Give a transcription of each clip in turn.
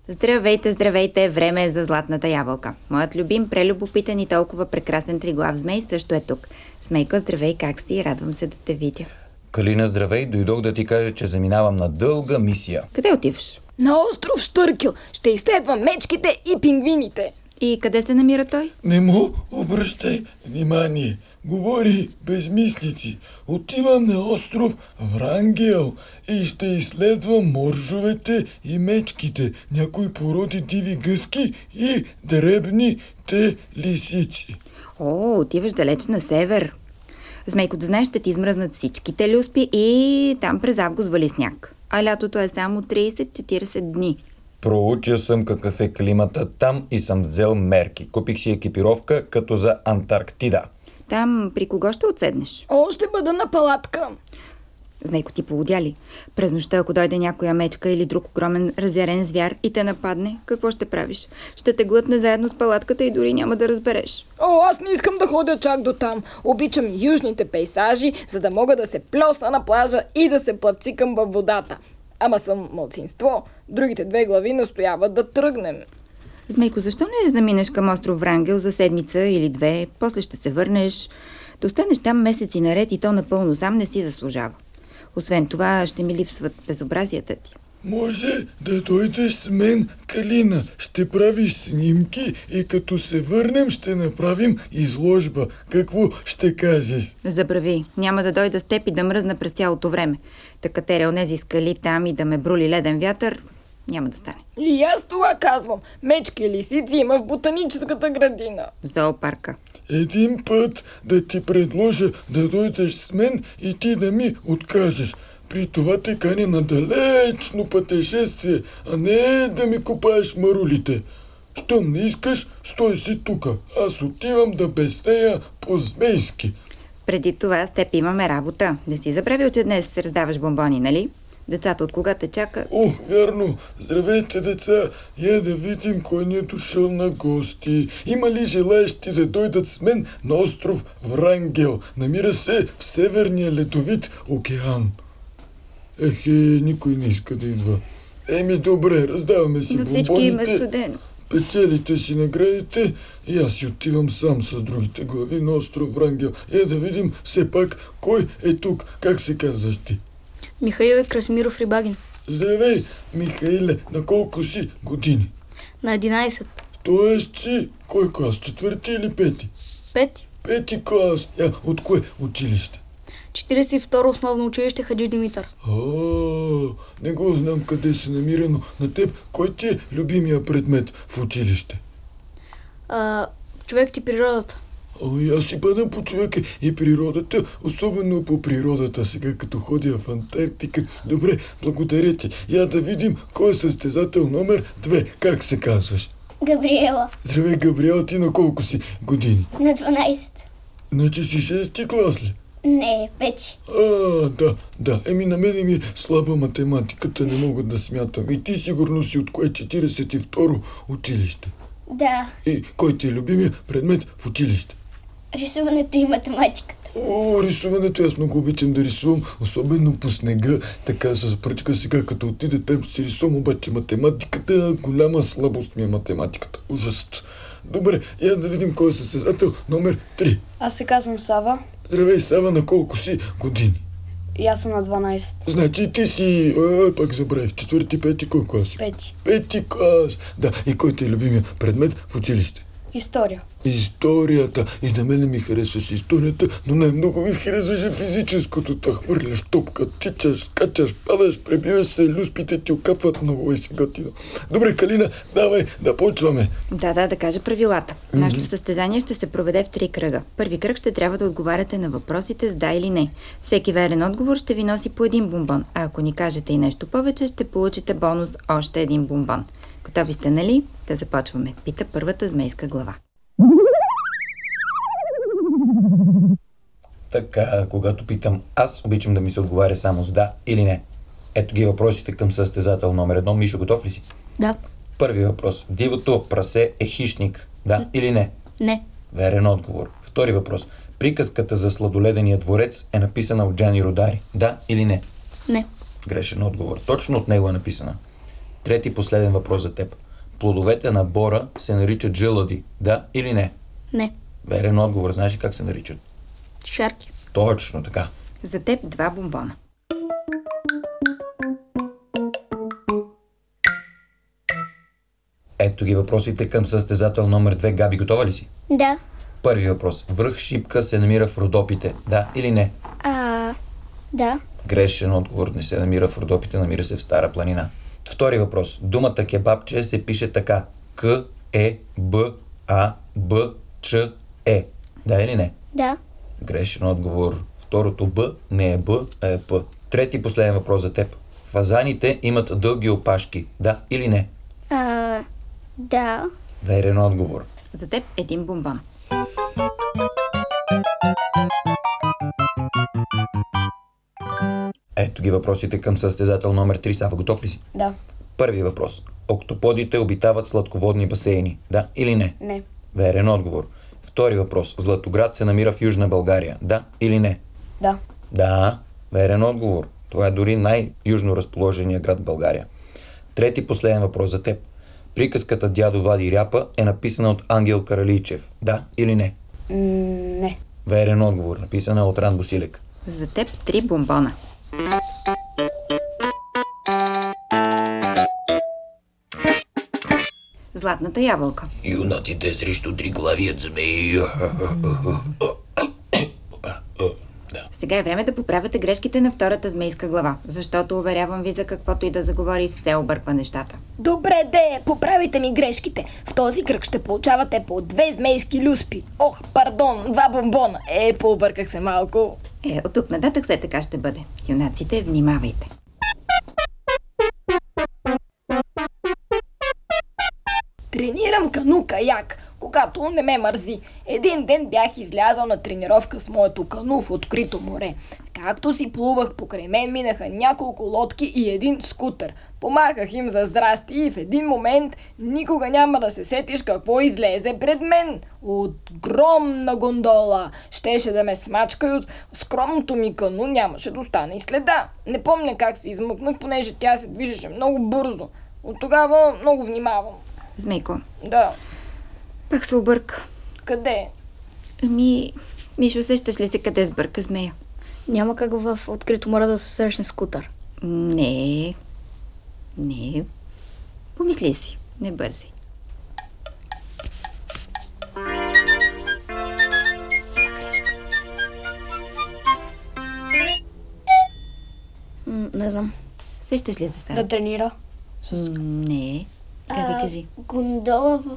Здравейте, здравейте, време е за златната ябълка. Моят любим, прелюбопитен и толкова прекрасен триглав змей също е тук. Змейко, здравей, как си? Радвам се да те видя. Калина, здравей, дойдох да ти кажа, че заминавам на дълга мисия. Къде отиваш? На остров Штъркел. Ще изследвам мечките и пингвините. И къде се намира той? Не му обръщай внимание. Говори безмислици. Отивам на остров Врангел и ще изследвам моржовете и мечките, някои породи диви гъски и дребните лисици. О, отиваш далеч на север. Змейко, да знаеш, ще ти измръзнат всичките люспи и там през август вали сняг. А лятото е само 30-40 дни. Проучил съм какъв е климата там и съм взел мерки. Купих си екипировка като за Антарктида. Там при кого ще отседнеш? О, ще бъда на палатка. Змейко, ти полудя ли? През нощта, ако дойде някоя мечка или друг огромен разярен звяр и те нападне, какво ще правиш? Ще те глътне заедно с палатката и дори няма да разбереш. О, аз не искам да ходя чак до там. Обичам южните пейсажи, за да мога да се плесна на плажа и да се плацикам във водата. Ама съм малцинство. Другите две глави настояват да тръгнем. Змейко, защо не заминеш към остров Врангел за седмица или две, после ще се върнеш? Да останеш там месеци наред и то напълно сам не си заслужава. Освен това, ще ми липсват безобразията ти. Може да дойдеш с мен, Калина. Ще правиш снимки и като се върнем ще направим изложба. Какво ще кажеш? Забрави, няма да дойда с теб и да мръзна през цялото време. Да катеря онези скали там и да ме брули леден вятър, няма да стане. И аз това казвам. Мечки и лисици има в ботаническата градина. В зоопарка. Един път да ти предложа да дойдеш с мен и ти да ми откажеш. При това те каня на далечно пътешествие, а не да ми копаеш марулите. Щом не искаш, стой си тука. Аз отивам да беснея по-змейски. Преди това с теб имаме работа. Не си забравил, че днес се раздаваш бомбони, нали? Децата от кога те чака? Ох, вярно. Здравейте, деца. Я да видим кой ни е дошъл на гости. Има ли желаещи да дойдат с мен на остров Врангел? Намира се в Северния ледовит океан. Ехе, никой не иска да идва. Еми, добре, раздаваме си На всички им е бомбоните. студено. Печелите си наградите и аз си отивам сам с другите глави на остров Врангел. Да видим все пак кой е тук. Как се казваш ти? Михаил е Красимиров Рибагин. Здравей, Михаиле, на колко си години? На 11. Тоест си кой клас? Четвърти или пети? Пети. Пети клас. От кое училище? 42 основно училище Хаджи Димитър. Не го знам къде се намира, но на теб кой ти е любимия предмет в училище? Човек и природата. Аз си падам по човека и природата, особено по природата, сега като ходя в Антарктика. Добре, благодаря ти. Я да видим кой е състезател номер 2. Как се казваш? Габриела. Здравей, Габриела, ти на колко си години? На 12. Значи си 6-ти клас ли? Не, 5. Да. На мене ми е слаба математиката, не мога да смятам. И ти сигурно си от кое 42-ро училище? Да. И кой ти е любимия предмет в училище? Рисуването и математиката. Рисуването, аз много обичам да рисувам, особено по снега, така с пръчка. Сега като отиде там ще си рисувам, обаче математиката, голяма слабост ми е математиката. Ужас. Добре, я да видим кой е състезател номер 3. Аз се казвам Сава. Здравей, Сава, на колко си години? И аз съм на 12. Значи ти си... пак забравих. 4-ти, 5-ти, кой клас си? 5. 5-ти клас. Да, и кой ти е любимия предмет в училище? История. Историята. И на мене ми харесваше историята, но най-много ми харесваше физическото. Та хвърляш топка, тичаш, скачаш, падаш, пребиваш се, люспите ти окапват, много и се готино. Добре, Калина, давай да почваме. Да кажа правилата. Нашето състезание ще се проведе в 3 кръга. Първи кръг ще трябва да отговаряте на въпросите с да или не. Всеки верен отговор ще ви носи по един бомбон, а ако ни кажете и нещо повече, ще получите бонус още един бомбон. Готови сте, нали? Да започваме. Пита първата змейска глава. Така, когато питам аз, обичам да ми се отговаря само с да или не. Ето ги въпросите към състезател номер 1. Мишо, готов ли си? Да. Първи въпрос. Дивото прасе е хищник. Да или не? Не. Верен отговор. Втори въпрос. Приказката за сладоледения дворец е написана от Джани Родари. Да или не? Не. Грешен отговор. Точно от него е написана. Трети последен въпрос за теб. Плодовете на бора се наричат жълъди, да или не? Не. Верен отговор. Знаеш ли как се наричат? Шарки. Точно така. За теб 2 бомбона. Ето ги въпросите към състезател номер 2. Габи, готова ли си? Да. Първи въпрос. Връх Шипка се намира в Родопите, да или не? Да. Грешен отговор. Не се намира в Родопите, намира се в Стара планина. Втори въпрос. Думата кебабче се пише така. К-Е-Б-А-Б-Ч-Е. Да или не? Да. Грешен отговор. Второто Б не е Б, а е П. Трети последен въпрос за теб. Фазаните имат дълги опашки, да или не? Да. Верен отговор. За теб 1 бомбон. Ето ги въпросите към състезател номер 3. Сава, готов ли си? Да. Първи въпрос. Октоподите обитават сладководни басейни, да или не? Не. Верен отговор. Втори въпрос. Златоград се намира в Южна България, да или не? Да. Да, верен отговор. Това е дори най-южно разположения град в България. Трети последен въпрос за теб. Приказката Дядо вади ряпа е написана от Ангел Каралийчев, да или не? Не. Верен отговор. Написана е от Ран Босилек. За теб 3 бомбона. Златната ябълка. Юнаците срещу триглавият змей. Сега е време да поправяте грешките на втората змейска глава, защото, уверявам ви, за каквото и да заговори, все обърква нещата. Добре, поправите ми грешките. В този кръг ще получавате по 2 змейски люспи. Ох, пардон, 2 бомбона. Пообърках се малко. От тук нататък все така ще бъде. Юнаците, внимавайте. Тренирам кану-каяк, когато не ме мързи. Един ден бях излязал на тренировка с моето кану в открито море. Както си плувах, покрай мен минаха няколко лодки и един скутер. Помахах им за здрасти и в един момент никога няма да се сетиш какво излезе пред мен. Огромна гондола. Щеше да ме смачка и от скромното ми кану нямаше да остане и следа. Не помня как се измъкнах, понеже тя се движеше много бързо. От тогава много внимавам. Змейко, Да. пак се обърка. Къде? Мишо, усещаш ли се къде сбърка змея? Няма как в открито море да се срещне скутър. Не. Помисли си, не бързи. Не знам. Сещаш ли се сега? Да тренира. Не. Как ви кажи? Гондола в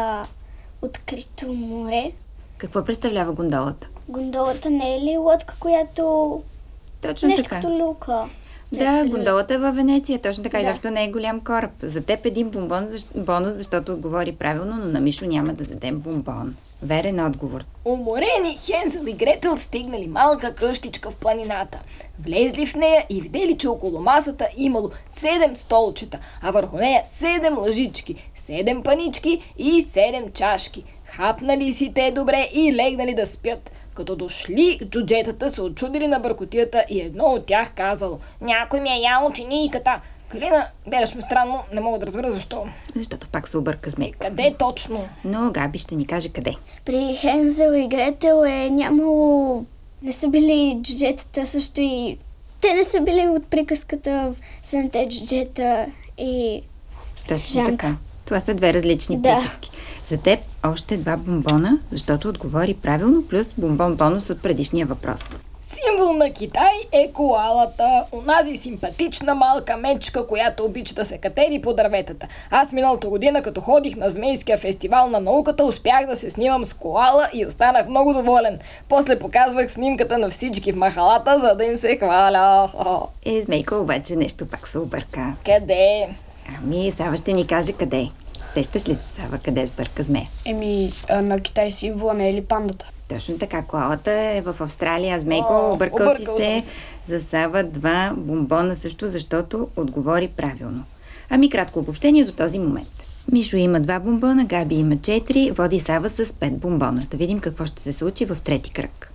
открито море. Какво представлява гондолата? Гондолата не е ли лодка, която... Точно нещо така. като люка? Да, гондолата е във Венеция, точно така. Изобщо не е голям кораб. За теб 1 бонус, защото отговори правилно, но на Мишо няма да дадем бомбон. Верен отговор. Уморени Хензел и Гретел стигнали малка къщичка в планината. Влезли в нея и видели, че около масата имало 7 столчета, а върху нея 7 лъжички, 7 панички и 7 чашки. Хапнали си те добре и легнали да спят. Като дошли, джуджетата се очудили на бъркотията и едно от тях казало: някой ми е ял учениката. Калина, гледаш ме странно, не мога да разбера защо. Защото пак се обърка змейка. Къде точно? Но Габи ще ни каже къде. При Хензел и Гретел е нямало... Не са били джуджетата също и... Те не са били от приказката в 7-те джуджета и... Точно Жанка. така. Това са 2 различни приказки. За теб още 2 бомбона, защото отговори правилно, плюс бомбон бонус от предишния въпрос. Символ на Китай е коалата, онази симпатична малка мечка, която обича да се катери по дърветата. Аз миналата година, като ходих на Змейския фестивал на науката, успях да се снимам с коала и останах много доволен. После показвах снимката на всички в махалата, за да им се хваля. Змейко, обаче нещо пак се обърка. Къде? Сава ще ни каже къде. Сещаш ли се, Сава, къде сбърка змея? На Китай символа не е ли пандата? Точно така, коалата е в Австралия, а Змейко, объркал си объркал се. съм се. За Сава 2 бомбона също, защото отговори правилно. Кратко обобщение до този момент. Мишо има 2 бомбона, Габи има 4, води Сава с 5 бомбона. Да видим какво ще се случи в трети кръг.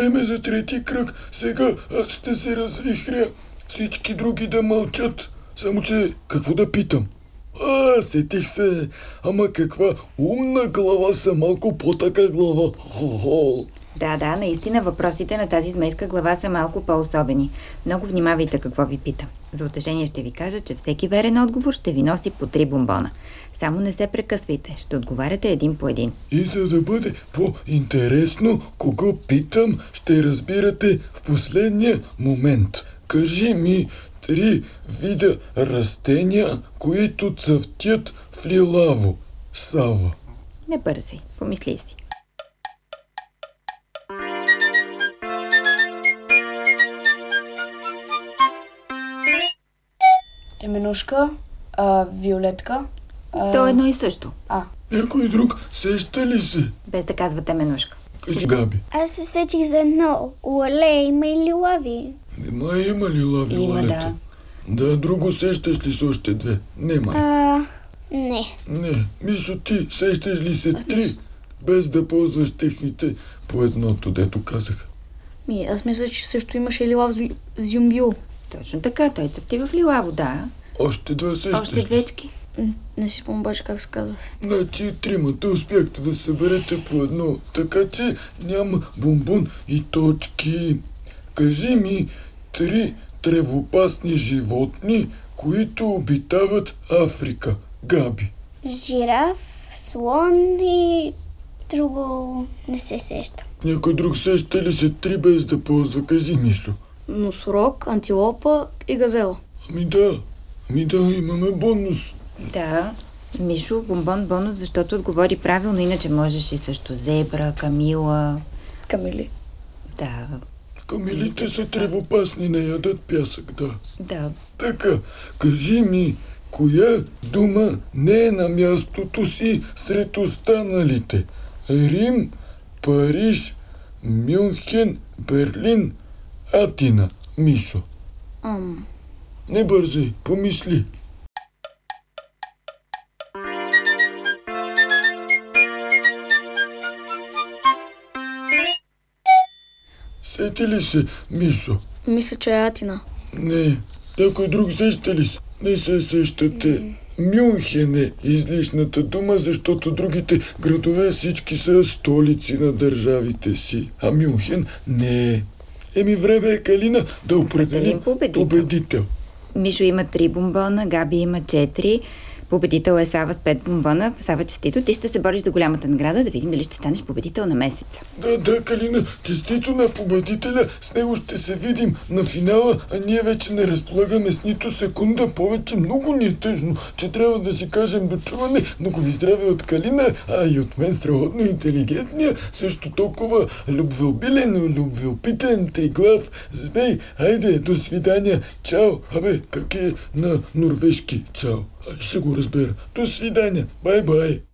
време за трети кръг. Сега аз ще се развихря. Всички други да мълчат. Само че, какво да питам? Сетих се. Ама каква умна глава са, малко по-така глава. Хо-хо. Да, наистина въпросите на тази змейска глава са малко по-особени. Много внимавайте какво ви пита. За утешение ще ви кажа, че всеки верен отговор ще ви носи по 3 бомбона. Само не се прекъсвайте, ще отговаряте един по един. И за да бъде по-интересно, кого питам, ще разбирате в последния момент. Кажи ми 3 вида растения, които цъфтят в лилаво. Сава. Не бързай, помисли си. Теменушка, виолетка. То е едно и също, Някой друг сеща ли се? без да казвате менушка. Кажи, Габи. Аз се сетих за едно. Лале, има и лилави. Има лилави Има, лалета? Да, друго сещаш ли с още 2? Нема. Не. Не. Мишо, ти сещаш ли се 3, без да ползваш техните по едното, дето казах? Аз мисля, че също имаше лила в Зюмбил. Точно така, той цъфти в лилаво, да. Още 2 сещаш Още ли? двечки. Не си спомням обаче как се казва. Значи 3-мата успяхте да съберете по едно, така че няма бомбон и точки. Кажи ми 3 тревопасни животни, които обитават Африка. Габи. Жираф, слон и друго не се сеща. Някой друг сеща ли се 3 без да ползва? Кажи, Мишо. Носорог, антилопа и газела. Ами да, имаме бонус. Да, Мишо, бомбон бонус, защото отговори правилно, иначе можеш и също зебра, камила. Камили. Да, Камилите са тревопасни, не ядат пясък, да. да. Така, кажи ми, коя дума не е на мястото си сред останалите? Рим, Париж, Мюнхен, Берлин, Атина. Мишо. Не бързай, помисли. Сети ли се, Мишо? Мисля, че е Атина. Не. Някой друг сеща ли се? Не се сещате. Мюнхен е излишната дума, защото другите градове всички са столици на държавите си. А Мюнхен не е. Време е, Калина, да определим победител. Мишо има 3 бомбона, Габи има 4. Победител е Сава с 5 бомбона. Сава, честито, ти ще се бориш за голямата награда, да видим дали ще станеш победител на месеца. Да, Калина, честито на победителя. С него ще се видим на финала, а ние вече не разполагаме с нито секунда повече. Много ни е тъжно, че трябва да си кажем дочуване. Много ви здраве от Калина, а и от мен страхотно интелигентния, също толкова любвеобилен, любвеопитен, триглав змей. Хайде, до свидания. Чао. Как е на норвежки? Чао. Ще го разбера. До свидания. Бай-бай.